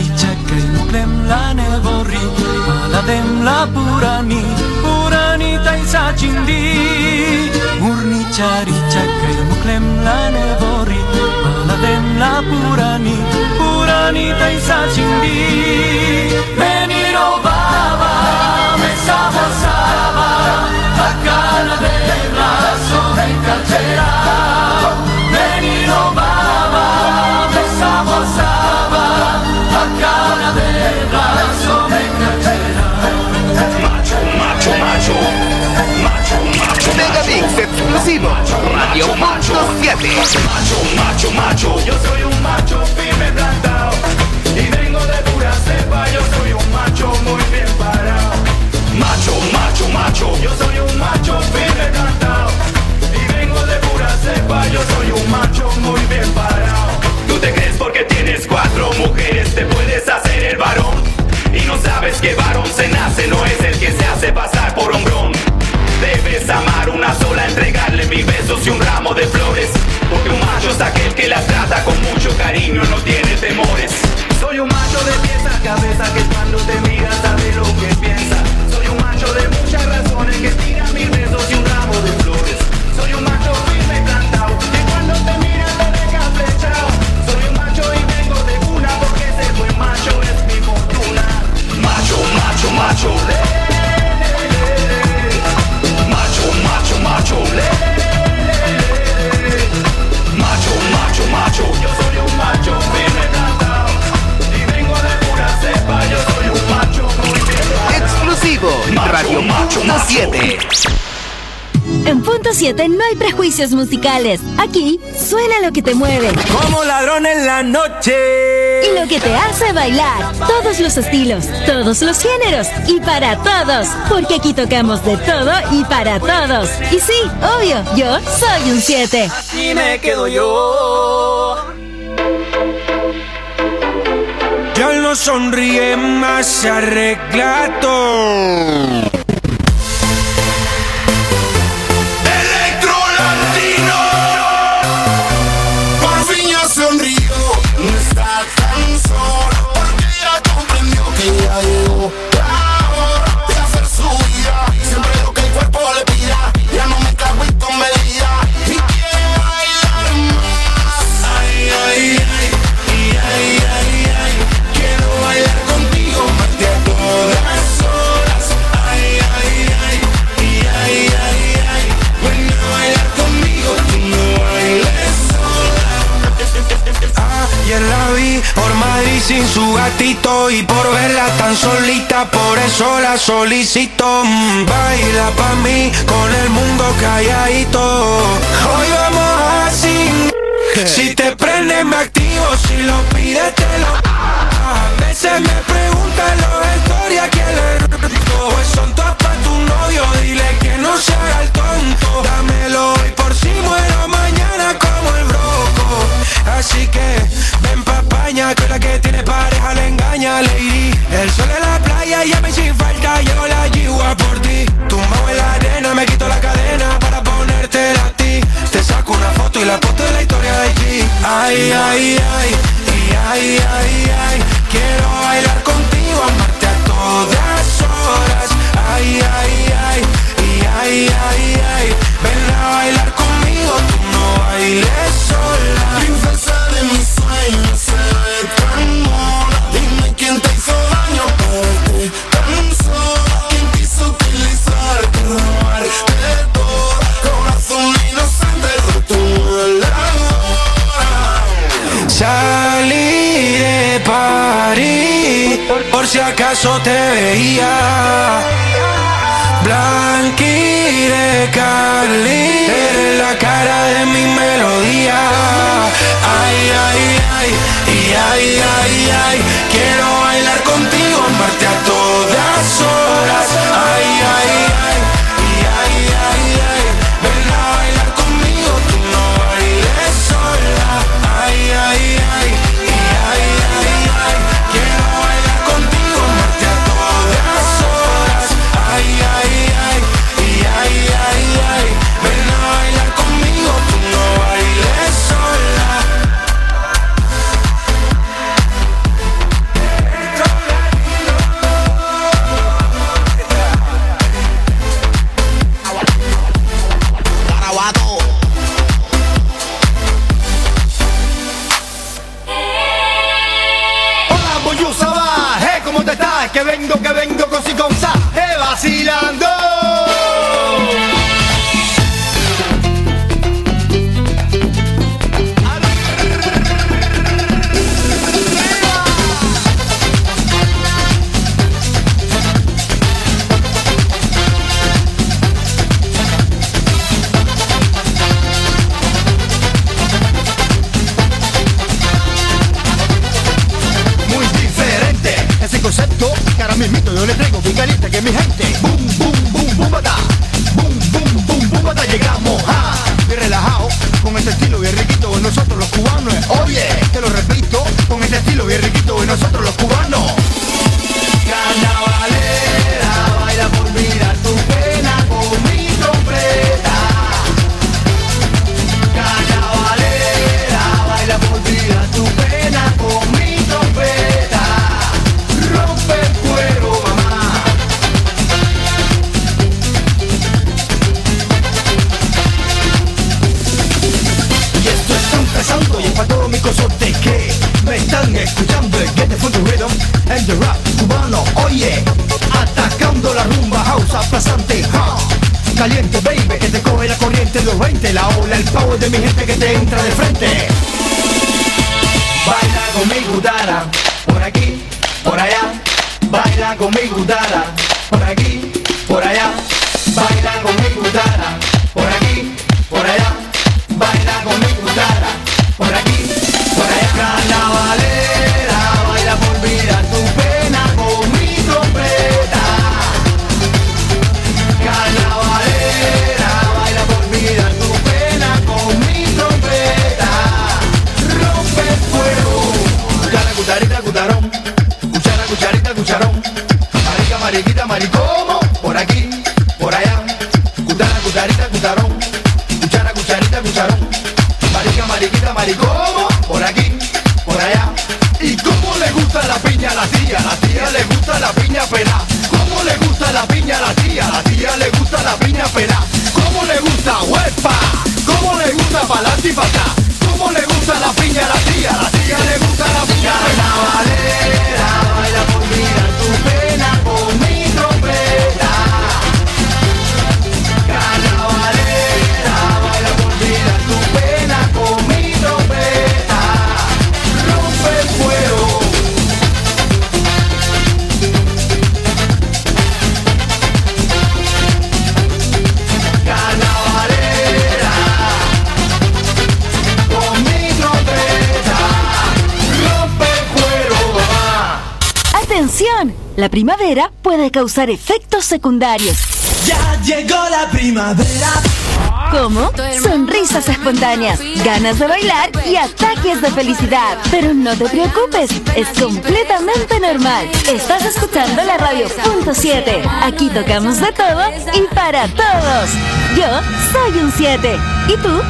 chakai muklem la nevori maladem la purani taisa chindi murni chari chakai muklem la nevori maladem la purani taisa chindi meniro baba me sabosaba la cara de brazo de cartera meniro baba me sabosaba la cara de brazo de cartera macho Megamix exclusivo Radio Punto 7 macho yo soy un macho firme plantado y vengo de pura cepa, yo soy un macho muy bien parado. Macho, yo soy un macho firme plantado y vengo de pura cepa, yo soy un macho muy bien parado. Tú te crees porque tienes 4 mujeres te puedes hacer el varón y no sabes que varón se nace, no es el que se hace pasar por hombrón. Debes amar una sola, entregarle 1000 besos y un ramo de flores, porque un macho es aquel que la trata con mucho cariño, no tiene temores. Soy un macho de pies a cabeza que cuando te mira sabe lo que piensa. Soy un macho de muchas razones que tira 1000 besos y un ramo de flores. Soy un macho firme y plantado que cuando te mira te deja flechado. Soy un macho y vengo de cuna porque ser buen macho es mi fortuna. Macho, macho, yo soy un macho firme plantado y vengo de pura cepa, yo soy un macho muy bien parado. Exclusivo Radio Punto 7. En Punto 7 no hay prejuicios musicales. Aquí suena lo que te mueve. Como ladrón en la noche. Y lo que te hace bailar. Todos los estilos, todos los géneros y para todos. Porque aquí tocamos de todo y para todos. Y sí, obvio, yo soy un 7. Así me quedo yo. Ya no sonríe más, se arregla todo. Ya llegó la hora de hacer su vida. Siempre lo que el cuerpo le pida. Ya no me cago en con medida. Y quiere bailar más. Ay, ay, ay, ay, ay, ay. Quiero bailar contigo más de todas horas. Ay, ay, ay, ay, ay, ay, ay. Ven a bailar conmigo, tú no bailes sola. Ayer la vi por Madrid sin su gatito y por verla tan solita, por eso la solicito. Baila pa' mí con el mundo calladito. Hoy vamos así. Si te prende me activo, si lo pides te lo. A veces me preguntan los stories a quién le rico. Pues son todas pa' tu novio, dile que no se haga el tonto. Dámelo hoy por si muero mañana como el broco. Así que ven papaña, que la que tiene pareja le engaña, lady. El sol en la playa y a mí sin falta llego la yigua por ti. Tumbado en la arena, me quito la cadena para ponértela a ti. Te saco una foto y la posto de la historia de G. Ay, ay, ay, y ay, ay, ay. Quiero bailar contigo, amarte a todas horas. Ay, ay, ay, y ay, ay, ay. Ven a bailar conmigo, tú no bailes sola. Princesa de mis sueños, se ve tan mona. Dime quién te hizo daño para verte tan sola. ¿Quién quiso utilizarte, robarte todo? Corazón inocente, roto en la hora. Salí de París, por si acaso te veía. Blanqui de Cali, eres la cara de mi melodía. Ay, ay, ay, y ay, ay, ay. Quiero bailar contigo, amarte a todas horas. Ay, ay, ay, y ay, ay, ay. Ven a bailar conmigo, tú no bailes sola. Ay, ay, ay, y ay, ay, ay. Quiero bailar contigo, amarte a todas horas. Ay, ay, ay, y ay, ay, ay. Ven a bailar conmigo, tú no bailes sola. que vengo con si con sa, vacilando. Concepto, que ahora mismito yo le traigo bien caliente que mi gente. Boom, boom, boom, boom, bata. Boom, boom, boom, boom, bata. Llegamos a bien relajado, con este estilo bien riquito de nosotros los cubanos. Oye, te lo repito, con este estilo bien riquito de nosotros los cubanos. Carnavalera, baila por olvidar tu pena con mi trompeta. Carnavalera, baila por olvidar tu pena con mi trompeta. Rompe el cuero, mamá. Y esto está empezando y es para todos mis consortes que me están escuchando. El Get the Funky Rhythm and the rap cubano. Oye, atacando la rumba house aplazante, caliente, baby, que te coge la corriente de los 20. La ola, el power de mi gente que te entra de frente. Baila con mi gutara, por aquí, por allá. Baila con mi gutara, por aquí, por allá. Baila con mi gutara, por aquí, por allá. Baila con mi gutara, por aquí, por allá. Carnavalera, baila por olvidar tu pena con mi trompeta. Carnavalera, baila por olvidar tu pena con mi trompeta. Rompe el fuego. Cuchara, cucharita, cucharón. Cuchara, cucharita, cucharón. Marica, mariquita, maricomo. Por aquí, por allá. Cuchara, cucharita, cucharón. Cuchara, cucharita, cucharón. Marica, mariquita, maricomo. Por aquí, por allá. ¿Y cómo le gusta la piña a la tía? La tía le gusta la piña pera. ¿Cómo le gusta la piña a la tía? La tía le gusta la piña pera. ¿Cómo le gusta huepa? ¿Cómo le gusta pa'lante y pa' acá? ¿Cómo le gusta la piña a la tía? La tía le gusta la piña. Carnavalera, baila por olvidar tu pena con mi trompeta. Carnavalera, baila por olvidar tu pena con mi trompeta. Rompe el fuego. Carnavalera, con mi trompeta. Rompe el fuego, mamá. ¡Atención! La primavera puede causar efectos secundarios. Ya llegó la primavera. Como sonrisas espontáneas, ganas de bailar y ataques de felicidad. Pero no te preocupes, es completamente normal. Estás escuchando la radio .7. Aquí tocamos de todo y para todos. Yo soy un 7. ¿Y tú?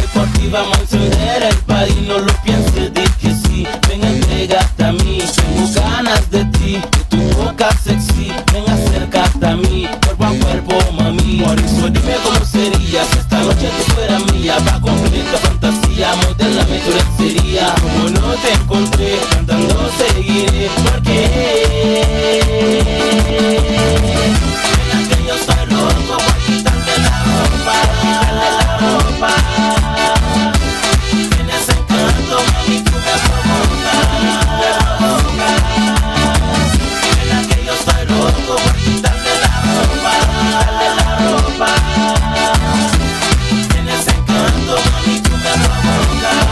por ti vamos a encender el party, no lo pienses, di que sí. Ven, entrégate a mí, tengo ganas de ti, de tu boca sexy. Ven, acércate a mí, cuerpo a cuerpo, mami. Por eso dime cómo sería si esta noche tú fueras mía. Va a cumplir tu fantasía, modélame tu lencería. Como no te encontré, cantando seguiré, porque ven que yo soy loco por quitarte la ropa, tienes encanto, mami, tú me provocas. Ven que yo soy loco por quitarte la ropa, tienes encanto, mami, tú me provocas.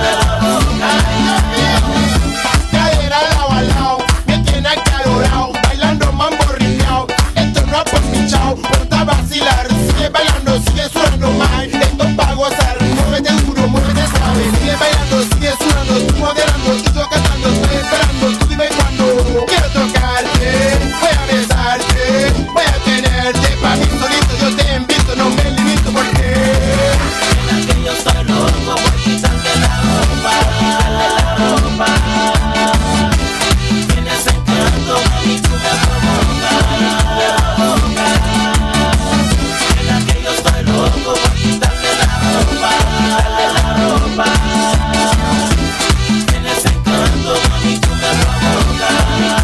Cadera lado a lado, me tiene acalorado, bailando mambo riñao. Esto no es por mi chao, ponte a vacilar. Sigue bailando, sigue sudando más. Esto es pa' gozar, muévete duro, muévete suave. Sigue bailando, sigue sudando, tú modelando, y yo cantando, estoy esperando. Tú dime cuándo quiero tocarte, voy a besarte, voy a tenerte pa' mí solito. Yo te invito, no me limito porque Ven que yo soy loco por quitarte la ropa, tienes encanto, mami, tú me provocas. Ven que yo soy loco por quitarte la ropa, tienes encanto, mami, tú me provocas.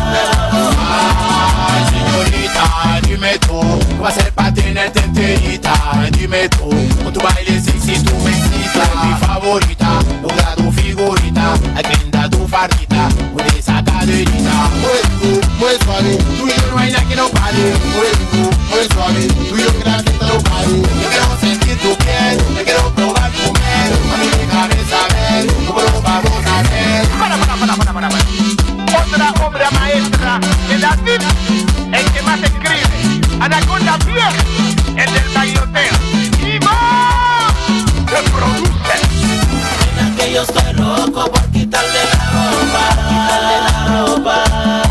ay, señorita, dime tú, ¿qué va a ser pa' tenerte enterita? Dime tú, con tu baile sexy tú me excitas. Mi favorita, logra tu figurita, agrinda tu fardita, mueve esa caderita. Mueve suave, tú y yo no hay nada que no pare. Mueve suave, tú y yo que la fiesta no pare. Yo quiero sentir tu piel, yo quiero probar tu miel. Mami, déjame saber cómo lo vamos a hacer. Otra obra maestra de David, el que más escribe. Anaconda Pierre, el del bailoteo. Y va, se produce. Ven que yo estoy loco por quitarle la ropa,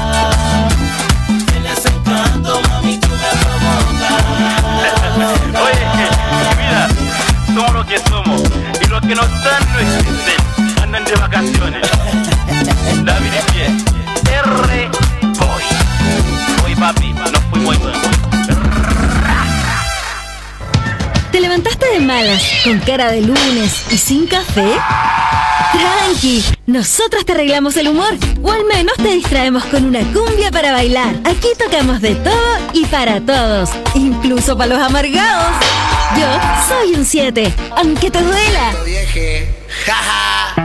tienes encanto, mami, tú me provocas. Oye, mi vida, somos lo que somos. Y los que no están no existen. Andan de vacaciones. David y Pie, R. Boy. Hoy papi, nos fuimos muy bien. ¿Te levantaste de malas, con cara de lunes y sin café? Tranqui, nosotros te arreglamos el humor, o al menos te distraemos con una cumbia para bailar. Aquí tocamos de todo y para todos, incluso para los amargados. Yo soy un 7, aunque te duela. Vieje, jaja.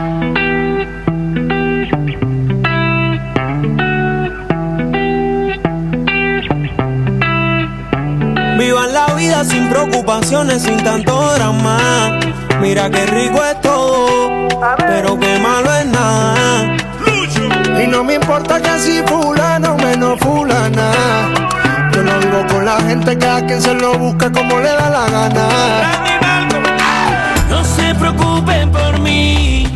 Vivan la vida sin preocupaciones, sin tanto drama. Mira qué rico es todo, pero qué malo es nada. Y no me importa que si fulano menos fulana. Yo no vivo con la gente que a quien se lo busca como le da la gana. No se preocupen por mí,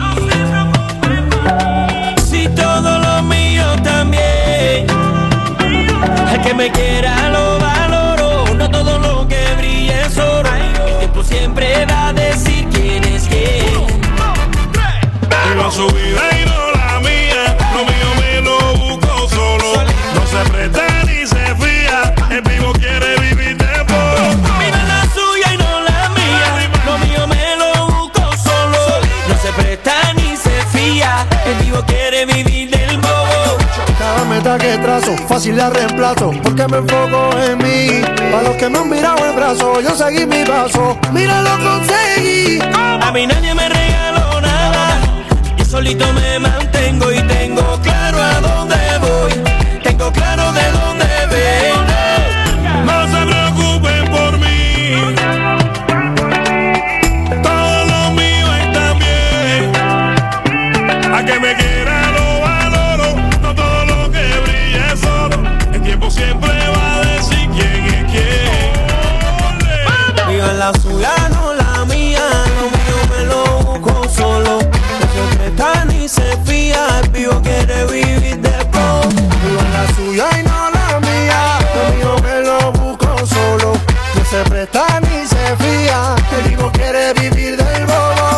si todo lo mío también. El que me quiera lo valoro, no todo lo que brille es oro. El tiempo siempre va a decir quién es quién. Viva su vida y no la mía, lo mío me lo busco solo. No se presta ni se fía, el vivo quiere vivir de poco. Viva la suya y no la mía, lo mío me lo busco solo. No se presta ni se fía, el vivo quiere vivir del bobo. Cada meta que trazo, fácil la reemplazo, porque me enfoco en mí. Para los que me han mirado el brazo, yo seguí mi paso. Mira, lo conseguí. A mí nadie me regaló nada, yo solito me mantengo y tengo claro a dónde voy, tengo claro de dónde vengo. No se preocupen por mí, todo lo mío está bien. A que me quiera lo valoro, no todo lo que brilla es solo. El tiempo siempre va a decir quién es quién. Viva la suya, no la mía, lo mío me lo busco solo. No se presta ni se fía, el vivo quiere vivir de poco. Viva la suya y no la mía, lo mío me lo busco solo. No se presta ni se fía, el vivo quiere vivir del bobo.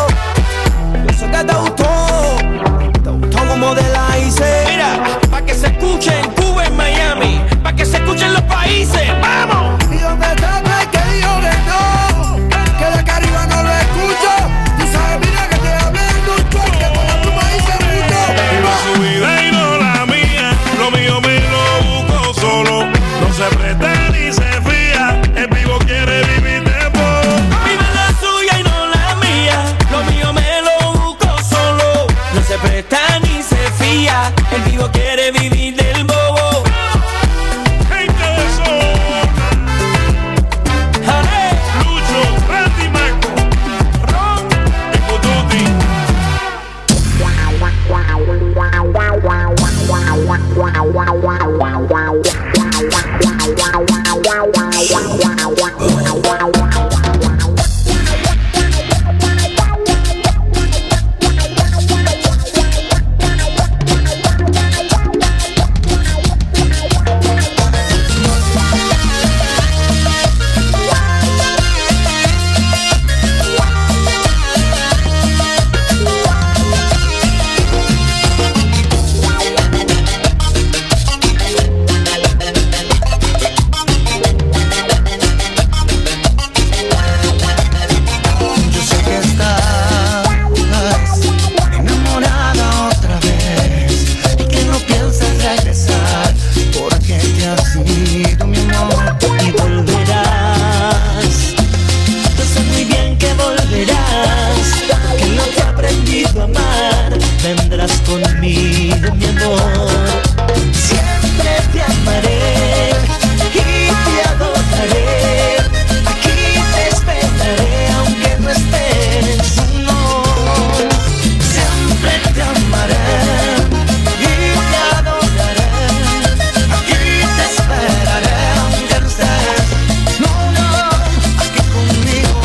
conmigo, mi amor. Siempre te amaré y te adoraré. Aquí te esperaré aunque no estés. No, siempre te amaré y te adoraré. Aquí te esperaré aunque no estés. No, aquí conmigo.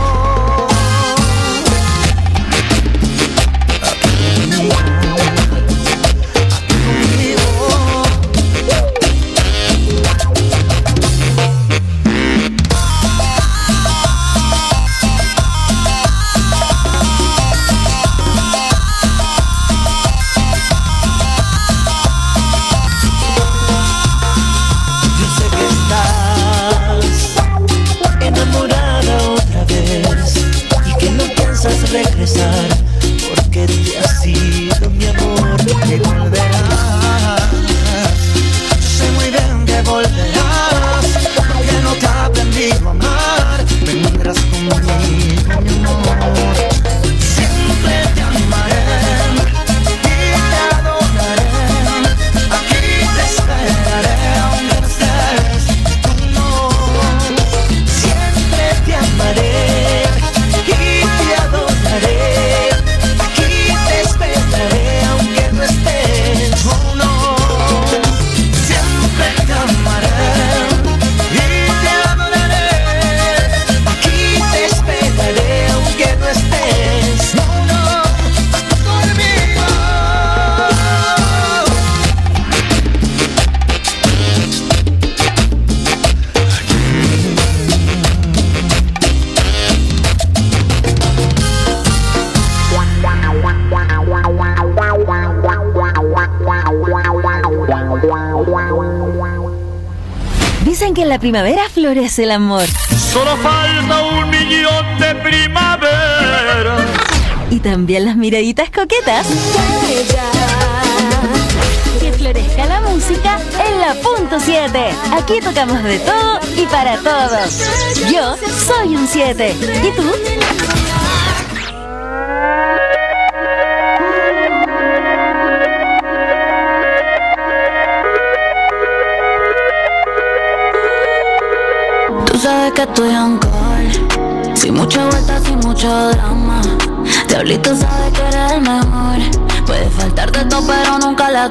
Regresar porque te has ido, mi amor, que volverás. Sé muy bien que volverás, porque no te he aprendido a amar. Vendrás conmigo, mi amor. Siempre te amaré y te adoraré. Aquí te esperaré aunque no estés. Tú no. Siempre te amaré y te adoraré. Aquí te esperaré aunque no estés. Oh no, siempre te amaré y te adoraré. Aquí te esperaré aunque no estés. Oh no, conmigo. Dicen que en la primavera florece el amor. Solo falta 1.000.000 de primavera. Y también las miraditas coquetas. Que florezca la música en la punto 7. Aquí tocamos de todo y para todos. Yo soy un 7. ¿Y tú? Tú sabes que estoy on call, sin mucha vuelta, sin mucho drama. Diablito sabe que eres el mejor. Puede faltarte todo pero nunca la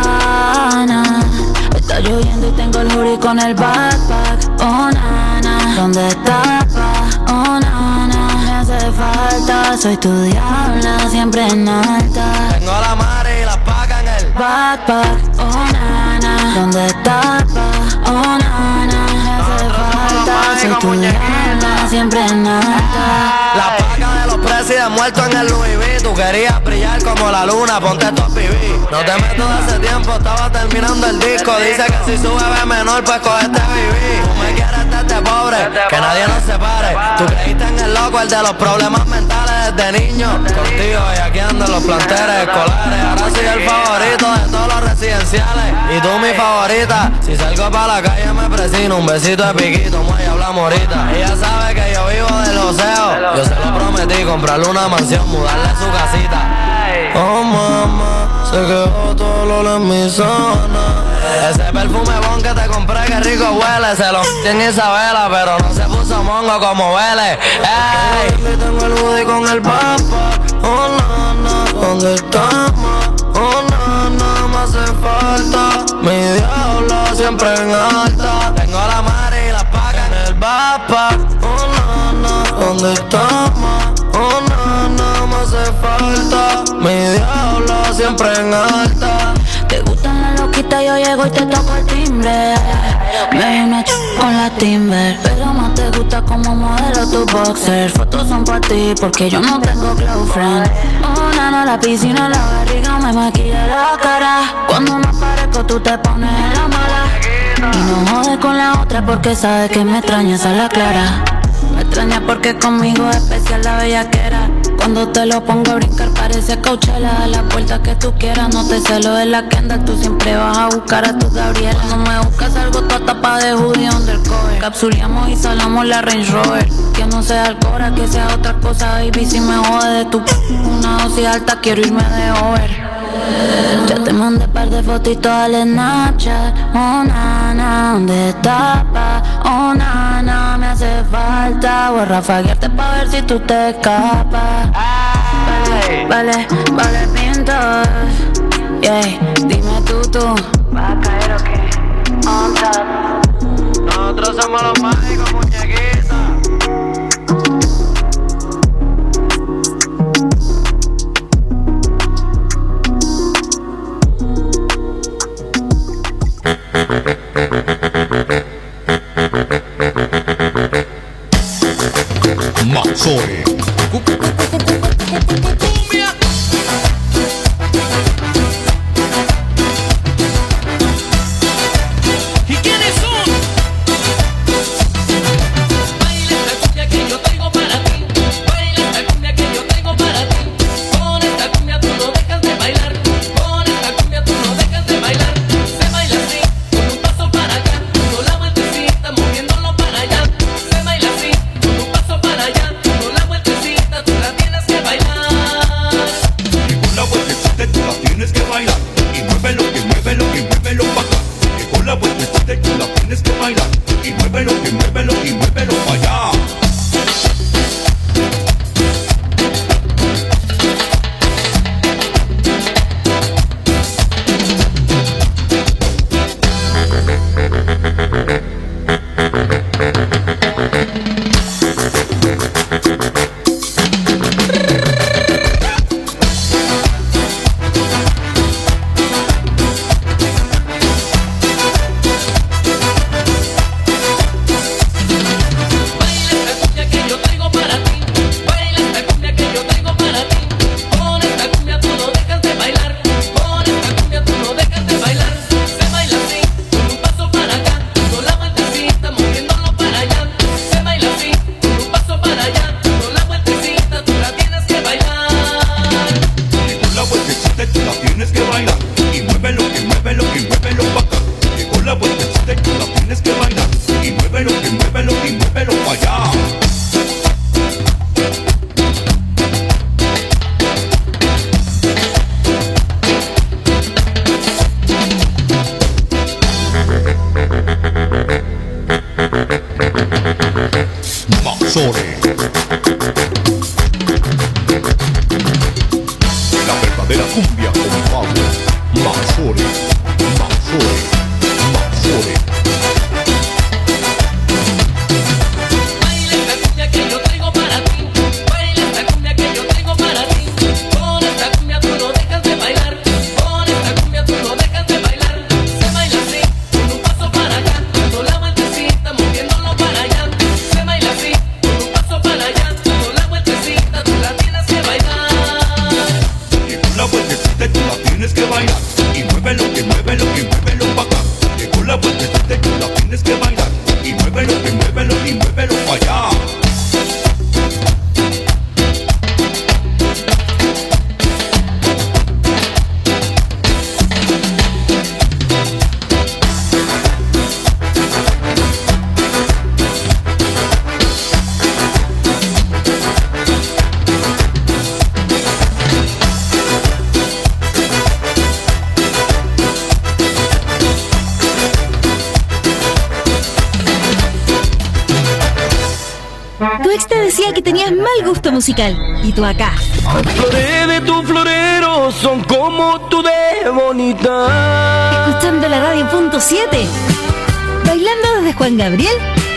gana. Está lloviendo y tengo el hoodie con el backpack. Oh nana, ¿dónde estás, pa? Oh nana, me hace falta. Soy tu diabla, siempre en alta. Tengo a la madre y la paga en el backpack. Oh nana, ¿dónde estás, pa? Oh nana, me hace falta. Soy tu diabla, siempre en alta. La paga de los presos y de muertos en el Louis V. Tú querías brillar como la luna, ponte tu PB. No te meto de hace tiempo, estaba terminando el disco. Dice que si sube ve menor, pues cogete BB. Tú me quieres desde pobre, que nadie nos separe. Tú creíste en el loco, el de los problemas mentales desde niño. Contigo y aquí andan los planteles escolares. Ahora soy el favorito de todos los residenciales. Y tú mi favorita, si salgo para la calle me presino. Un besito de piquito, muy hablamos ahorita. Ella sabe que yo vivo del oseo. Yo se lo prometí, comprarle una mansión, mudarle a su casita. Oh mamá, se quedó todo el olor en mi zona. Ese perfume bon que te compré, que rico huele. Se lo en Isabela, pero no se puso mongo como huele. Ey, tengo el hoodie con el papa. Oh nana, ¿dónde estamos? Oh nana, me hace falta. Mi diablo siempre en alta. Tengo la madre y la paga en el backpack. Oh nana, ¿dónde estamos? Oh nana, me hace falta. Mi diablo siempre en alta. Te gustan las loquitas, yo llego y te toco el timbre. Me una con la Timber, pero más te gusta como modelo tu boxer. Fotos son para ti porque yo no tengo girlfriend. Oh nana, la piscina en la barriga me maquilla la cara. Cuando me aparezco tú te pones en la mala. Y no jodes con la otra porque sabes que me extrañas a la clara. Me extraña porque conmigo es especial la bellaquera. Cuando te lo pongo a brincar parece Coachella. A la puerta que tú quieras, no te celo de la Kendall. Tú siempre vas a buscar a tu Gabriela. No me buscas algo, tu tapa de hoodie undercover. Capsuleamos y salamos la Range Rover. Que no sea Alcora, que sea otra cosa, baby. Si me jode de tu una dosis alta, quiero irme de over. Ya te mandé par de fotitos al Snapchat. Oh, nana, ¿dónde estás, pa? Oh, nana, me hace falta. Voy a rafaguearte pa' ver si tú te escapas. Vale, pintos. Yeah, dime tú. ¿Vas a caer o qué? On top. Nosotros somos los mágicos, muñequitos. Mazzoli. ¿Y quiénes son? Baila esta cumbia que yo traigo para ti. Baila esta cumbia que yo traigo para ti. Con esta cumbia tú no dejas de bailar. Con esta cumbia tú no dejas de bailar. Se baila así, con un paso para acá, con la vueltecita moviéndolo para allá. Se baila así, con un paso para allá, con la vueltecita tú la tienes que bailar. Y con la vueltecita tú la tienes que bailar. Y muévelo, que muévelo, que muévelo pa' acá. Que con la vueltecita tú la tienes que bailar. Y muévelo, que muévelo, y muévelo pa' allá. Baila esta cumbia que yo traigo para ti. Baila esta cumbia que yo traigo para ti. Con esta cumbia tú no dejas de bailar. Con esta cumbia tú no dejas de bailar. Se baila así, con un paso para acá, con la vueltecita moviéndolo para allá. Se baila así, con un paso para allá, con la vueltecita tú la tienes que bailar. Que con la vueltecita tú la tienes que bailar. Y muévelo, que muévelo, que muévelo pa' acá. Que con la vueltecita tú la tienes que bailar. Y muévelo, que muévelo, y muévelo pa' allá. Mazzoli. La verdadera cumbia con Pablo Mazzoli. Mazzoli. Mazzoli. Baila esta cumbia que yo traigo para ti. Baila esta cumbia que yo traigo para ti. Con esta cumbia tú no dejas de bailar. Con esta cumbia tú no dejas de bailar. Se baila así, con un paso para acá, con la vueltecita moviéndolo para allá. Se baila así, con un paso para allá, con la vueltecita tú la tienes que bailar. Que con la vueltecita tú la tienes que bailar. Y muévelo, que muévelo, que muévelo pa' acá. Que con la vueltecita tú la tienes que bailar. Y muévelo, que muévelo, y muévelo pa' allá. Tu ex te decía que tenías mal gusto musical. Y tú acá, Flores de tu florero son como tú de bonita. escuchando la radio punto 7. Bailando desde Juan Gabriel.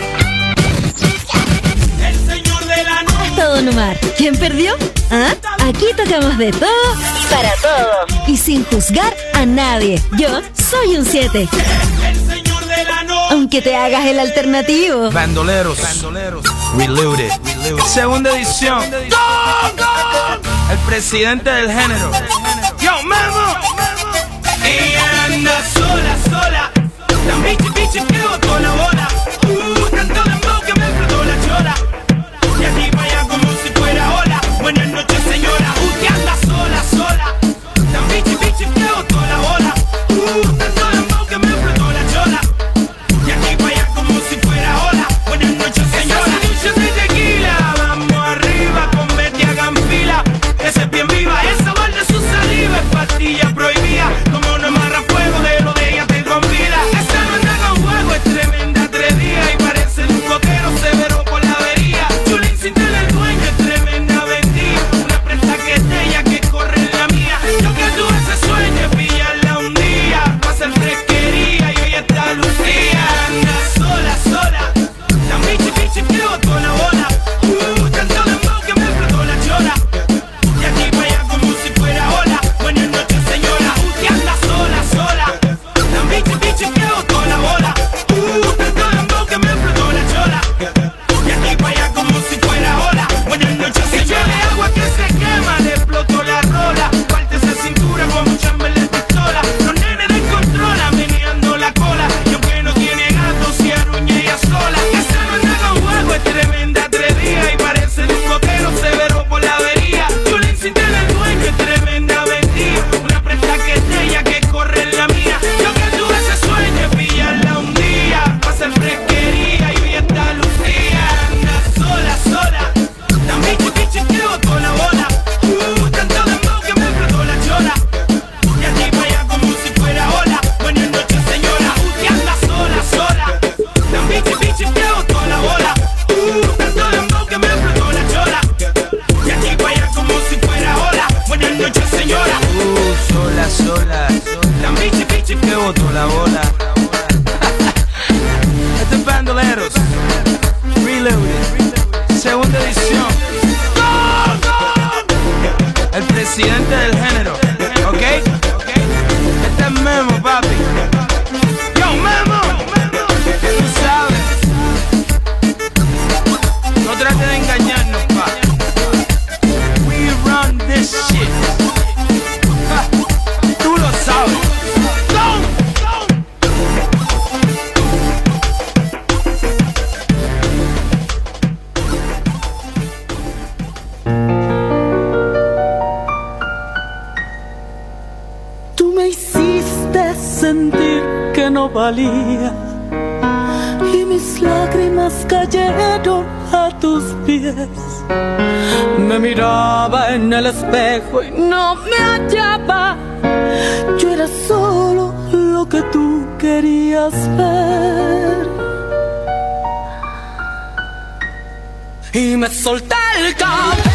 El señor de la noche. Todo Numar. ¿Quién perdió? ¿Ah? Aquí tocamos de todo y para todos. Y sin juzgar a nadie. Yo soy un 7. El señor de la noche. Aunque te hagas el alternativo. Bandoleros, Reloaded, segunda edición. El presidente del género. Yo, Memo. Ella anda sola, sola. La bichi que botó la bola. Tanto dembow que me explotó la chola. Y aquí para allá como si fuera ola. Buenas noches, señora. Que anda sola, sola. La bichi que botó la bola. Tanto dembow que me explotó la chola. Y aquí para allá como si fuera ola. Buenas noches, señora. Esas de tequila. Vamos arriba con Betty hagan fila. Esa es bien viva. Esa guarda su saliva. Es pastilla prohibida. presidente del género, ¿ok? Este es Memo, papi. Yo, Memo. Tú sabes. No trates de engañarnos, pa. We run this shit. Tú lo sabes. Sentir que no valía y mis lágrimas cayeron a tus pies. Me miraba en el espejo y no me hallaba. Yo era solo lo que tú querías ver. Y me solté el cabello.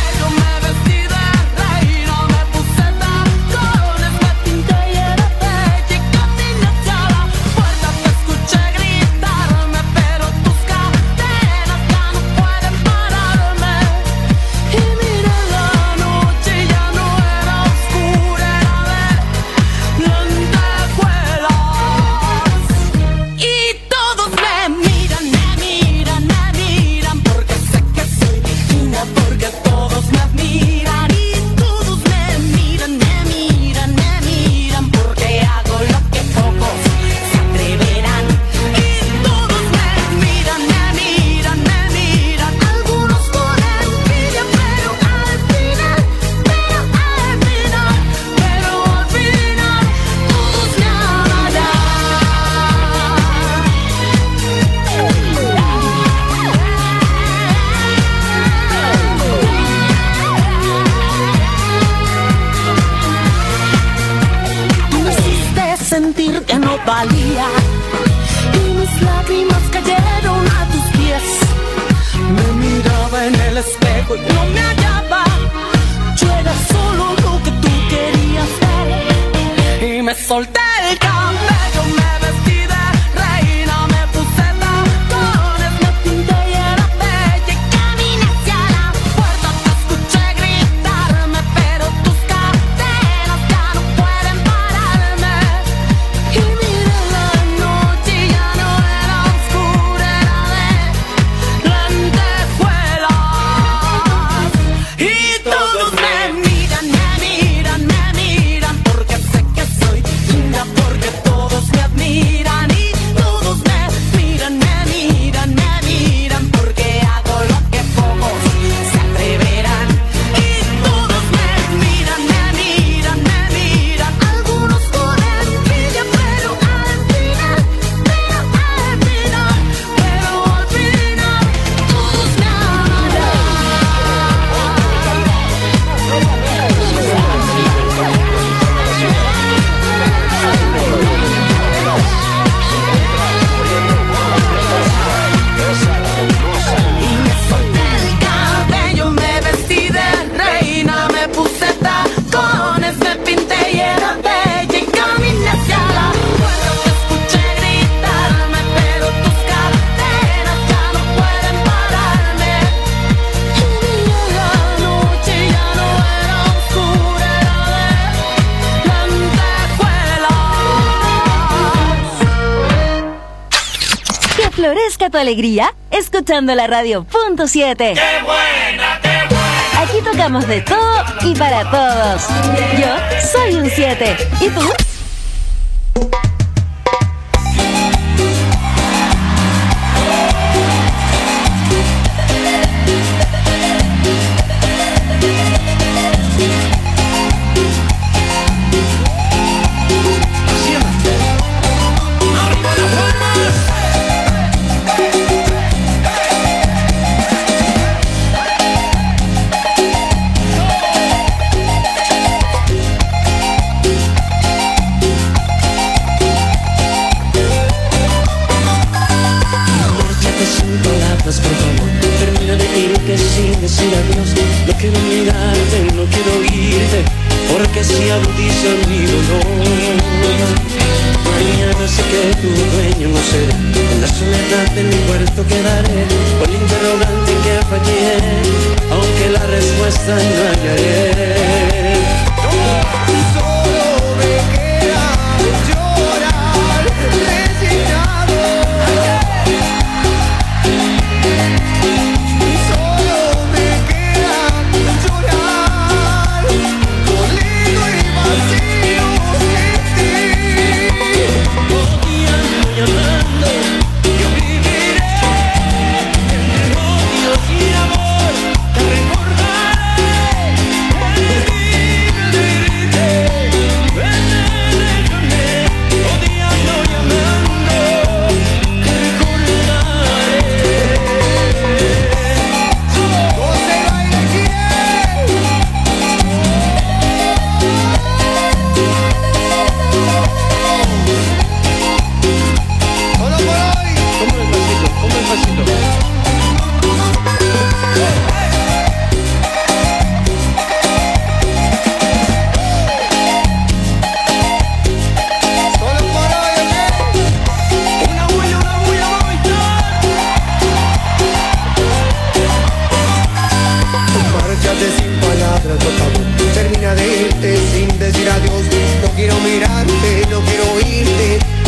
Sentir que no valía y mis lágrimas cayeron a tus pies. Me miraba en el espejo y no me hallaba. Yo era solo lo que tú querías ver. Y me solté el cabello, me vestí de reina, me puse tacones, me pinté y era bella y caminé hacia la puerta. Te escuché gritarme, pero tus cadenas ya no pueden pararme. Y mira la noche ya no era oscura, era de lentejuelas. Y todos me miran, porque sé que soy linda, porque todos me admiran. Y todos me miran, porque hago lo que pocos se atreverán. Y todos me miran, algunos con envidia, pero al final, todos me amarán. Y me solté el cabello, me vestí de reina, me puse tacones, me pinté y era bella y caminé hacia la puerta. Te escuché gritarme, pero tus cadenas ya no pueden pararme. Y mira la noche ya no era oscura, era de lentejuelas. Que florezca tu alegría escuchando la radio .7. ¡Qué buena, qué buena! Aquí tocamos de todo y para todos. Yo soy un 7. ¿Y tú? Por favor, termina de irte sin decir adiós. No quiero mirarte, no quiero oírte, porque si agudiza mi dolor. Mañana sé que tu dueño no seré, en la soledad de mi cuarto quedaré, por el interrogante que fallé, aunque la respuesta no hallaré.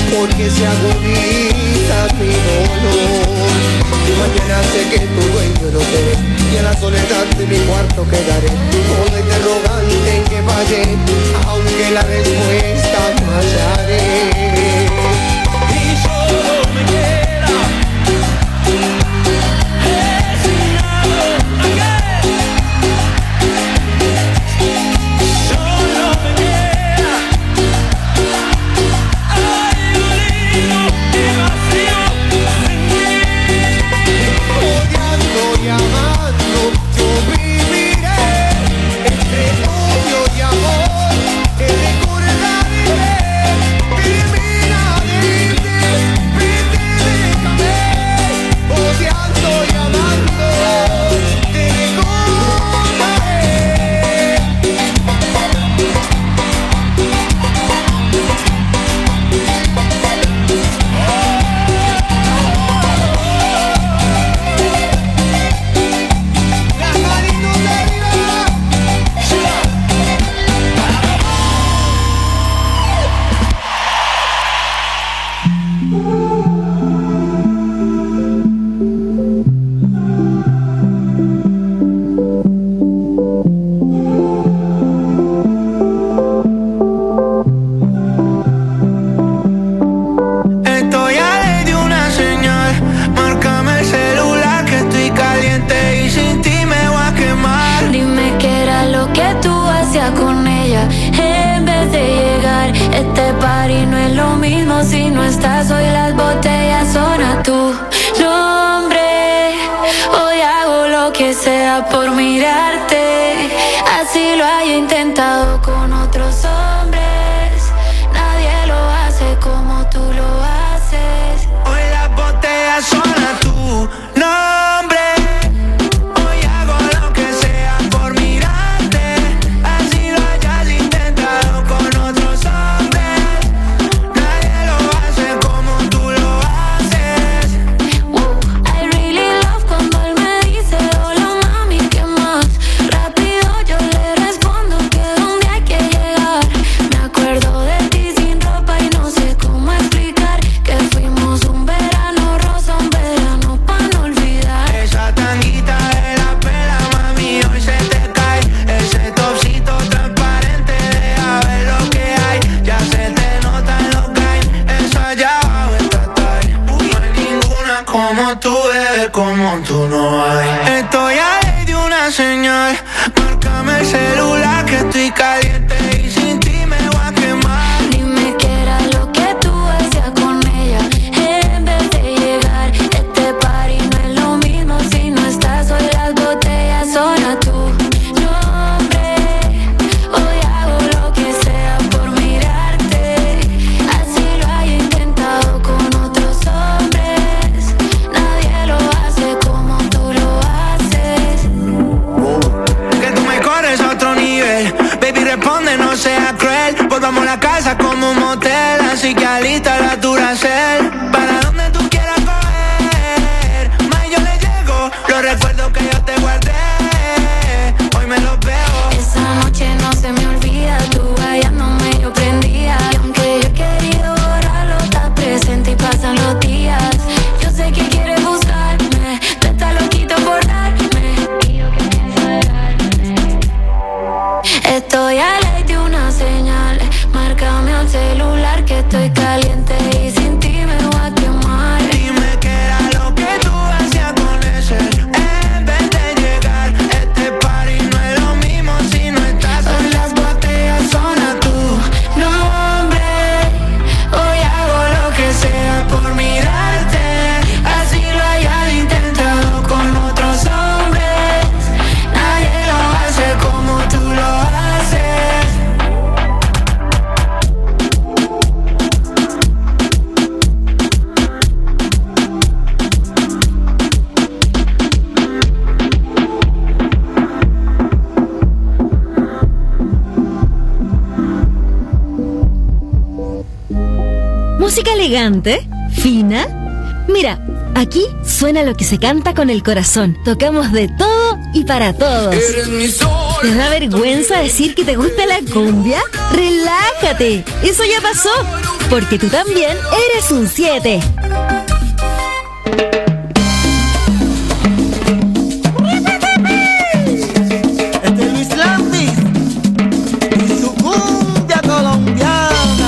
porque se agoniza mi dolor. Y mañana sé que tu dueño no seré, y a la soledad de mi cuarto quedaré, todo interrogante en que fallé, aunque la respuesta no hallaré. Y solo me queda resignado a que solo me queda algo lindo y vacío sin ti. Odiando y amando yo viviré, entre odio y amor que recordaré. Termina de irte, vete, déjame. Odiando y amando te recordaré. Las manitos arriba. Estoy a ley de una señal, márcame el celular que estoy caliente y sin ti me voy a quemar. Dime qué era lo que tú hacías con ella en vez de llegar. Este party no es lo mismo si no estás. Hoy las botellas son a tu nombre. Hoy hago lo que sea por mirarte. Así lo haya intentado con otros hombres. Nadie lo hace como tú lo haces. Hoy las botellas son a tu nombre. Hoy hago lo que sea por mirarte. Así lo hayas intentado con otros hombres. Nadie lo hace como tú lo haces. I really love cuando él me dice hola mami, ¿qué más? Rápido yo le respondo que donde hay que llegar. Me acuerdo de ti sin ropa y no sé cómo explicar que fuimos un verano rosa, un verano pa' no olvidar. Esa tanguita de la pela, mami, hoy se te cae. Ese topsito transparente, deja ver lo que hay. Ya se te nota en los guys. Esa allá abajo está tight. No hay ninguna como tú, bebé, como tú no hay. Estoy a ley de una señal, márcame el celular que estoy caliente y sin ti me voy a quemar. Dime qué era lo que tú hacías con ella en vez de llegar. Este party no es lo mismo si no estás. Hoy las botellas son a tu nombre. Hoy hago lo que sea por mirarte. Así lo haya intentado con otros hombres. Nadie lo hace como tú lo haces. Que tú me corres a otro nivel. Baby, responde, no seas cruel. Volvamos a la casa como un motel. Así que alista la Duracell. Para donde tú quieras coger. Más yo le llego. Los recuerdos que yo te guardé. Hoy me los veo. Esa noche no se me olvida. Tú hallándome yo prendía. Y aunque yo he querido borrarlo, está presente y pasan los días. Yo sé que quieres buscarme. Tú estás loquito por darme. Y yo que pienso dejarme. Estoy a ley de una señal. Márcame al celular que estoy caliente y sin ti me voy a quemar. Dime qué era lo que tú hacías con ese en vez de llegar. Este party no es lo mismo si no estás. Hoy las botellas son a tu Nombre, hoy hago lo que sea por mirarte. Así lo hayas intentado con otros hombres. Nadie lo hace como tú lo haces. Música elegante, fina. Mira, aquí suena lo que se canta con el corazón. Tocamos de todo y para todos. Eres mi sol, ¿Te da vergüenza decir que te gusta la cumbia? ¡Relájate! Eso ya pasó, porque tú también eres un 7. Este es Luis Landis y su cumbia colombiana.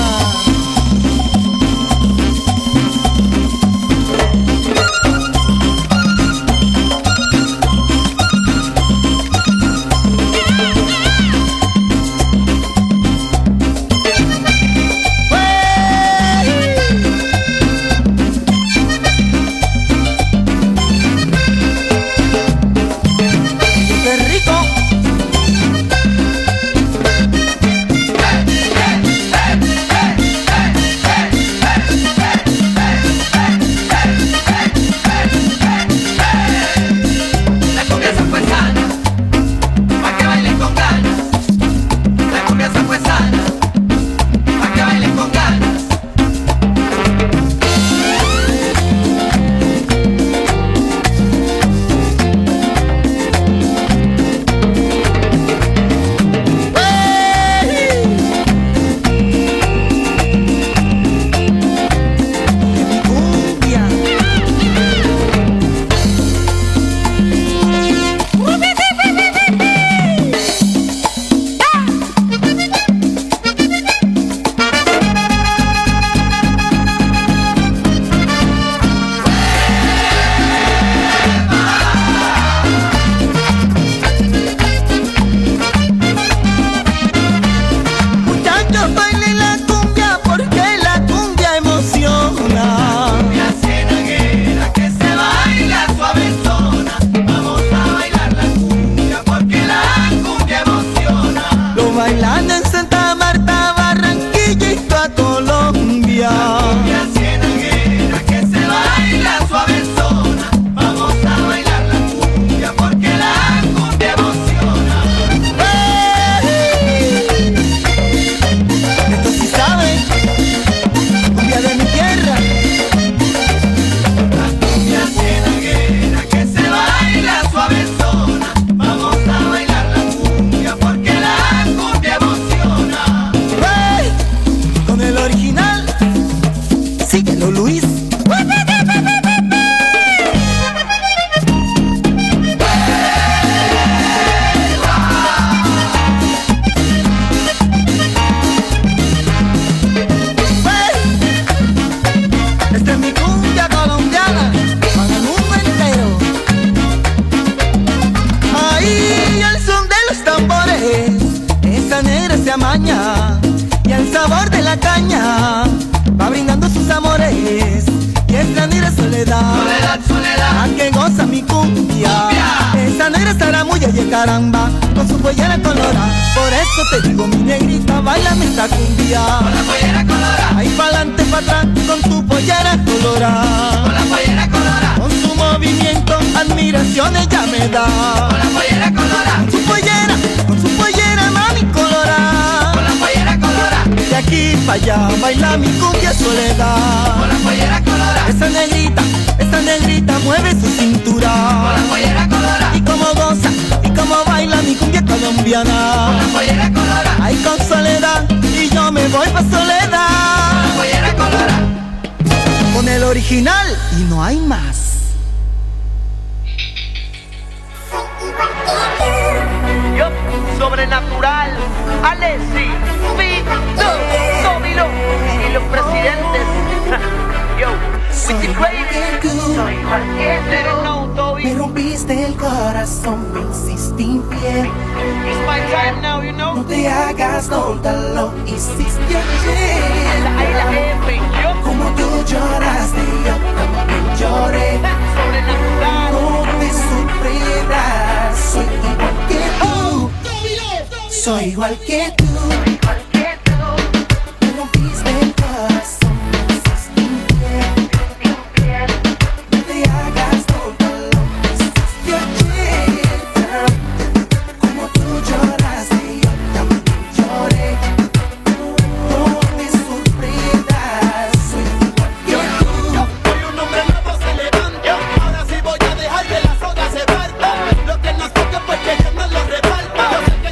Y el sabor de la caña va brindando sus amores. Y esta negra soledad, soledad, soledad, a que goza mi cumbia. Esa negra zaramulla y el caramba, con su pollera colorada. Por eso te digo, mi negrita, bailame esta cumbia. Con la pollera colorada, ahí pa'lante, pa' atrás, con tu pollera colorada. Con la pollera colorada, con su movimiento, admiración ella me da. Con la pollera colorada, con su pollera, mami colorada. Con la pollera colorada, de aquí pa' allá, baila mi cumbia soledad. Con la pollera colorada, esa negrita mueve su cintura. Con la pollera colorada, y como goza, y como baila mi cumbia colombiana. Con la pollera colorada, ay con soledad, y yo me voy pa' soledad. Con la pollera colorada, con el original, y no hay más. Yo, sobrenatural, Alessi, Vito, Domino y los presidentes. Yo, with the greatest. Soy cualquier no, Toby. Me rompiste el corazón, me hiciste infiel. It's my time now, you know. No te hagas tonta, lo hiciste ayer. La F, yo. Como tú lloraste, yo también lloré. Sobrenatural. No te sufrirás, soy igual que tú. Soy igual que tú. Me rompiste el corazón, me hiciste infiel. No te hagas tonta, lo hiciste ayer. Como tú lloraste, yo también lloré. No te sufrirás, soy igual que tú. Hoy un hombre nuevo se levanta. Ahora sí voy a dejar que las olas se partan. Lo que nos toca pues que Dios nos lo reparta. Yo sé que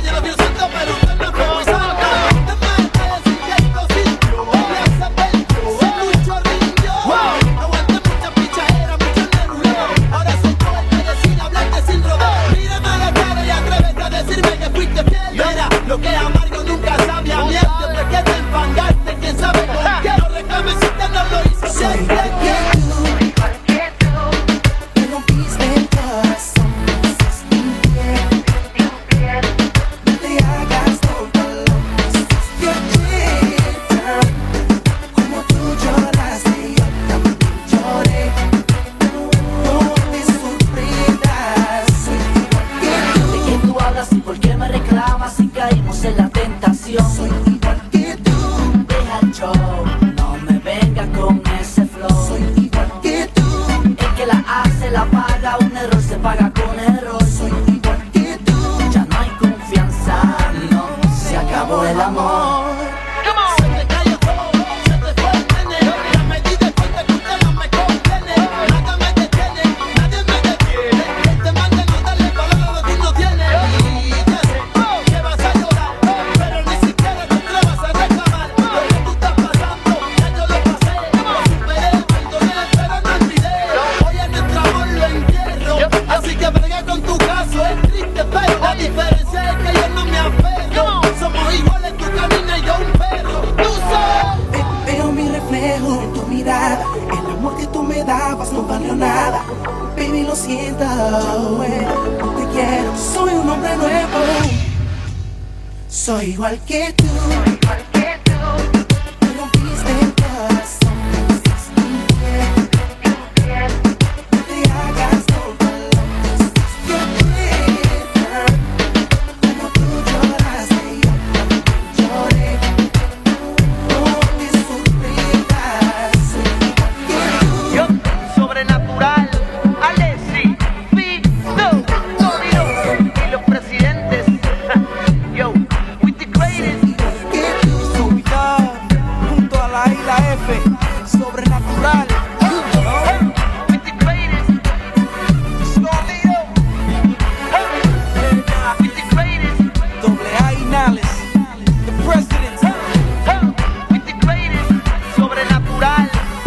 Lo que es amargo nunca sabe a miel. Siempre que te enfangaste, quién sabe con qué. No reclames si usted no lo hizo. Soy igual que tú, me rompiste el corazón, me hiciste infiel. No te hagas tonto, loco, quieta. Como tú lloraste, yo también lloré. No te sorprendas, soy igual que tú. ¿De qué tú hablas y por qué me reclamas si caímos en la tentación? Soy igual que tú. Deja el show, no me venga con ese flow. Soy igual que tú. El que la hace la paga, un error se paga con error. Soy igual que tú. Ya no hay confianza, no, se acabó el amor. Se te cayó todo, se te fue el nene. Ya me di de cuenta que usted no me conviene. Nada me detiene, nadie me detiene. Este man de no darle valor a lo que uno tiene. Y ya sé que vas a llorar, pero ni siquiera te atrevas a reclamar. Lo que tú estás pasando, ya yo lo pasé. Lo superé, perdoné, pero no olvidé. Hoy en nuestro amor lo entierro, así que brega con tu caso. Es triste, pero la diferencia es que yo no me aferro. Somos iguales, tú caminas y yo un perro. Tú sabes. Veo mi reflejo en tu mirada. El amor que tú me dabas no valió nada. Baby, lo siento, no te quiero. Soy un hombre nuevo. Soy igual que tú. Me rompiste el corazón, me hiciste infiel. No te hagas tonto, loco, quieta. Como tú lloraste, yo también lloré. No te sorprendas, soy igual que tú. Yo, sobrenatural, Alessi, Vito, Domino y los presidentes. Yo, with the greatest. Ubicado junto a la isla F, sobrenatural. With the greatest. Sólido, With the greatest. doble A y Nales, the president. With the greatest. Sobrenatural.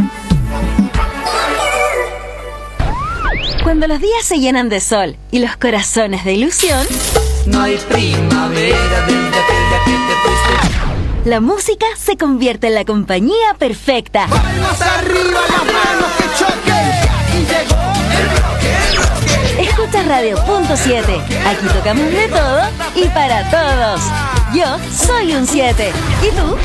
Cuando los días se llenan de sol y los corazones de ilusión, No hay primavera desde aquella que te fuiste. la música se convierte en la compañía perfecta. Palmas arriba, las manos que choquen. Y llegó el bloque. Escucha Radio Punto 7. Aquí tocamos de todo y para todos. Yo soy un 7. ¿Y tú?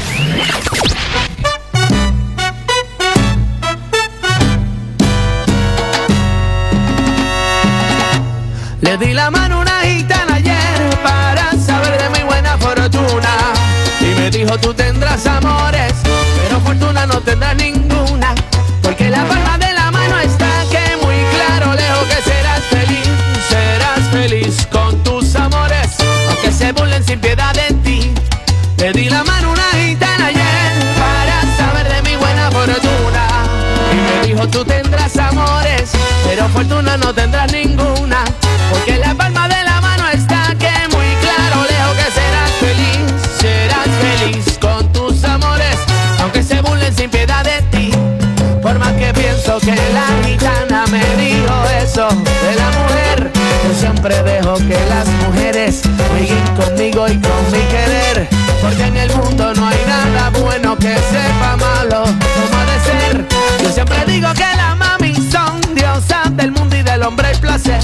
Le di la mano a una gitana ayer para saber de mi buena fortuna. Y me dijo, tú tendrás amores, pero fortuna no tendrás ninguna. Porque la palma de la mano está que muy claro, lejos que serás feliz con tus amores, aunque se burlen sin piedad de ti. Le di la mano a una gitana ayer para saber de mi buena fortuna. Y me dijo, tú tendrás amores, pero fortuna no tendrás ninguna. Porque la palma de la mano está que muy claro, lejos que serás feliz con tus amores, aunque se burlen sin piedad de ti. Por más que pienso que la gitana me dijo eso de la mujer, yo siempre dejo que las mujeres jueguen conmigo y con mi querer. Porque en el mundo no hay nada bueno que sepa malo como ha de ser. Yo siempre digo que las mami son diosas del mundo y del hombre el placer.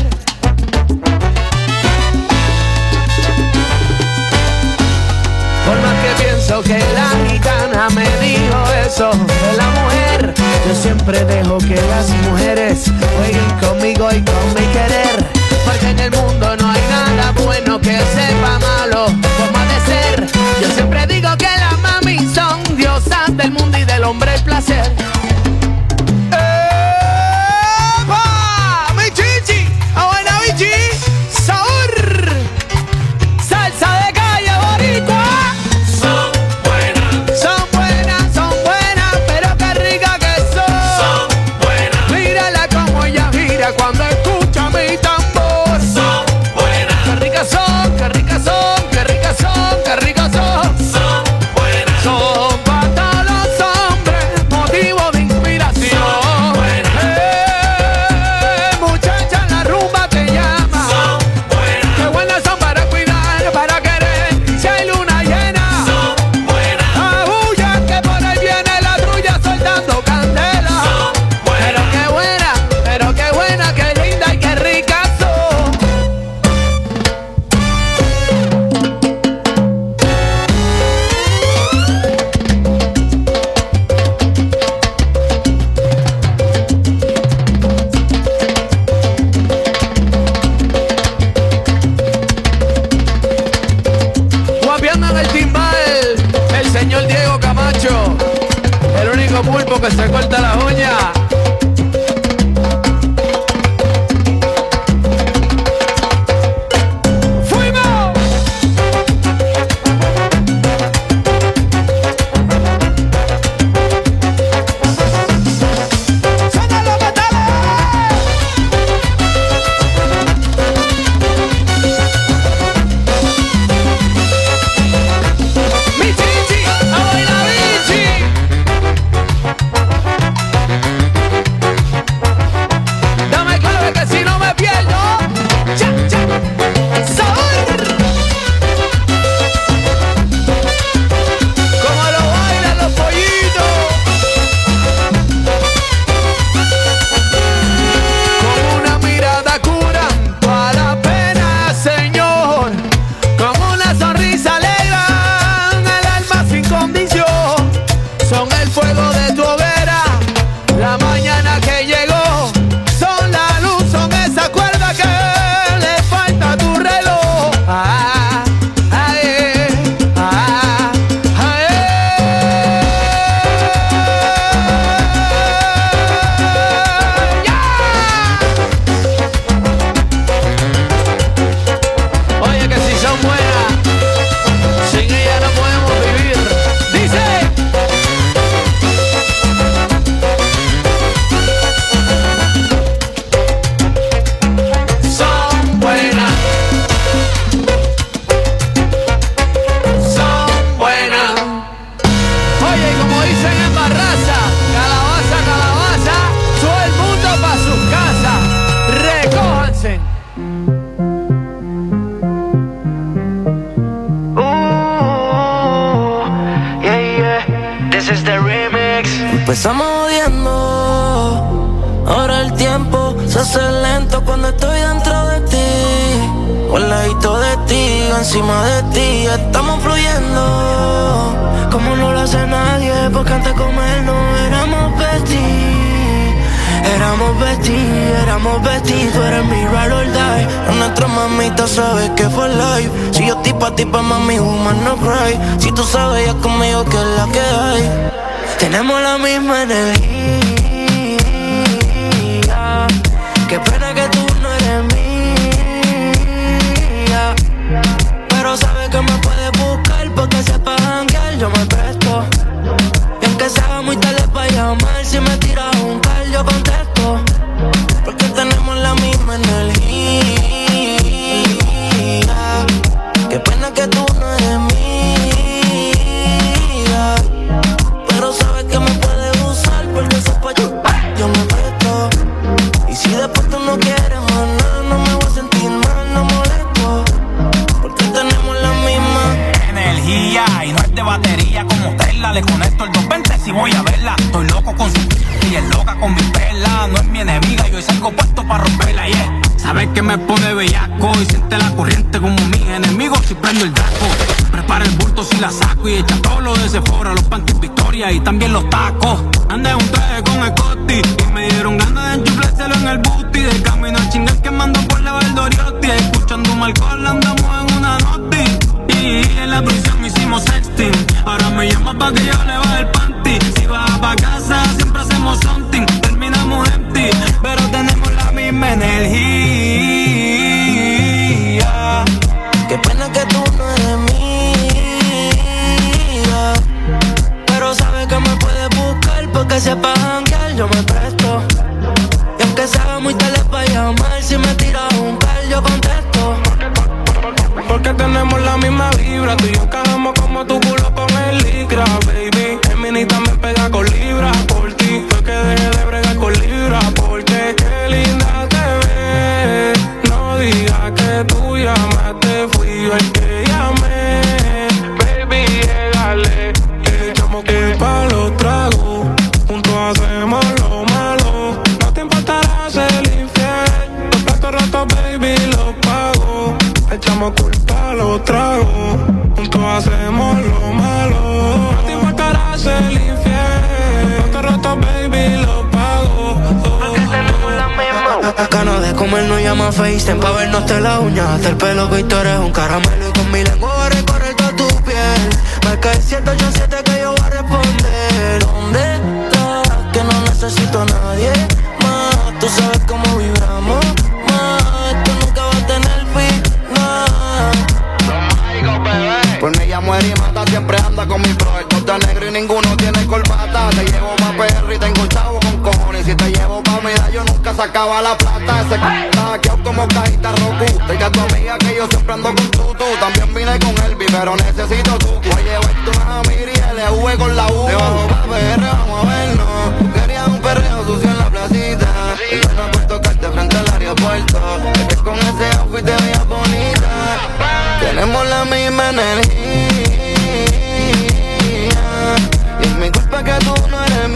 Por más que pienso que la gitana me dijo eso de la mujer, yo siempre dejo que las mujeres jueguen conmigo y con mi querer. Porque en el mundo no hay nada bueno que sepa malo como ha de ser. Yo siempre digo que las mami son diosas del mundo y del hombre el placer. ¡Epa! ¡Mi chichi! ¡A buena bichi! ¡Sabor! ¡Salsa de calle boricua! Son buenas, pero qué rica que son. Mírala como ella gira cuando escucha mi tambor. Son buenas. Qué ricas son, qué ricas son, qué ricas señor Diego Camacho, el único pulpo que se corta las uñas. Empezamos odiando, ahora el tiempo se hace lento cuando estoy dentro de ti, o al ladito de ti, encima de ti, estamos fluyendo, como no lo hace nadie, porque antes de comernos éramos besties, éramos besties, tú eres mi ride or die, a nuestra mamita sabes que fue live, si yo tipo a tipo mami woman no cry, si tú sabes ya conmigo que es la que hay. Tenemos la misma energía. Qué pena que tú no eres mía. Pero sabes que me puedes buscar porque sepas janguear, yo me presto. Y aunque sea muy tarde para llamar, si me tiras un call yo contesto. Porque tenemos la misma energía. Qué pena que tú no eres mía. Sabes que me puedes usar porque sepa yo me presto. Y si después tú no quieres más nada, no me voy a sentir mal, no molesto. Porque tenemos la misma energía y no es de batería como Tesla. Le conecto el 220 si voy a verla. Estoy loco con su y es loca con mi perla. No es mi enemiga, yo salgo puesto para romperla, yeah. Sabes que me pone bellaco y siente la corriente como mis enemigos si prendo el daco. Prepara el bulto si la saco y echa todo lo de Sephora, los panties Victoria y también los tacos. Andé un traje con el Coty y me dieron ganas de enchuflárselo en el booty. De camino a chingar quemando por la Valdoriotti, escuchando un alcohol andamos en una noti. Y en la prisión hicimos sexting, ahora me llama pa' que yo le baje el panty. Si vas pa' casa siempre hacemos something, terminamos empty, pero tenemos la misma energía. Qué pena que tú no eres mía, pero sabes que me puedes buscar porque sepas janguear, yo me presto. Y aunque sea muy tarde para llamar, si me tiras un call yo contesto. Porque tenemos la misma vibra, tú y yo encajamos como tu culo con el licra, baby. El mini también pega con libra por ti. Fue que dejé de bregar con libra porque qué linda te ves. No digas que tú llamaste, fui yo el que llamé. Baby, llegale, echamos culpa a los tragos. Juntos hacemos lo malo. No te importará ser infiel. Los platos rotos, baby, los pago. Echamos culpa a los tragos. Juntos hacemos lo malo. No te importará ser infiel. Los platos rotos, baby, los pago. Porque tenemos la misma. Ganas de comer no llama FaceTime pa' vernos de la uña hasta el pelo que tú eres un caramelo y con mi lengua voy a recorrer toda tu piel. Marca el 787 que yo voy a responder. ¿Dónde estás? Que no necesito a nadie más. Tú sabes cómo vibramos más. Esto nunca va a tener final. Por mí ella muere y mata, siempre anda con mi bro. El top de negro y ninguno tiene corbata. Te llevo pa' PR y tengo un chavo con cojones. Si te llevo pa' unidad yo nunca sacaba la plata. Ese está hackeado como cajita Roku. Diga a tu amiga que yo siempre ando con tutu. También vine con Elvis, pero necesito tu. Voy a llevarte una Amiri y LV con la U. Debajo pa' PR, vamos a vernos. Tú querías un perreo sucio en la placita. Y bueno, por tocarte frente al aeropuerto. Es que con ese outfit te veías bonita. Tenemos la misma energía. Y es mi culpa que tú no eres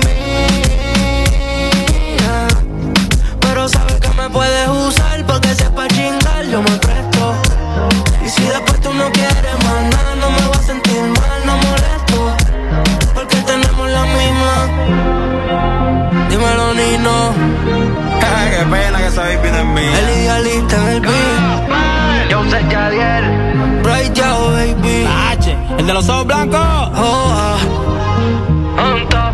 mía. Pero sabes que me puedes usar porque si es pa' chingar yo me presto. Y si después tú no quieres más nada, no me voy a sentir mal, no molesto. Porque tenemos la misma. Dímelo, Nino. Qué pena que sabéis bien en mí. El idealista en el beat. Yo sé Jadiel. Bright Yao, baby. H, el de los ojos blancos. Oh, On top.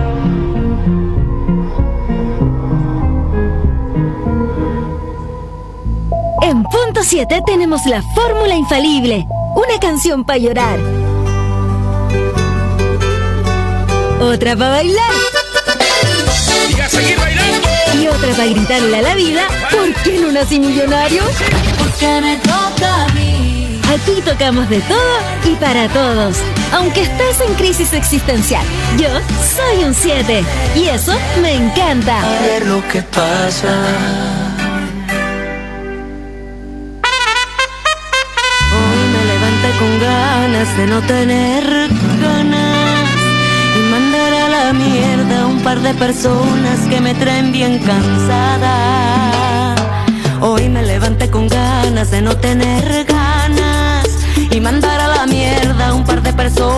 En punto 7 tenemos la fórmula infalible. Una canción para llorar. Otra para bailar. Y a seguir bailando. Y otra para gritarle a la vida, ¿por qué no nací millonario? Porque me toca a mí. Aquí tocamos de todo y para todos. Aunque estés en crisis existencial, yo soy un 7. Y eso me encanta. a ver lo que pasa. Hoy me levanté con ganas de no tener ganas y mandar a la mierda a un par de personas que me traen bien cansada. Hoy me levanté con ganas de no tener ganas y mandar a la mierda a un par de personas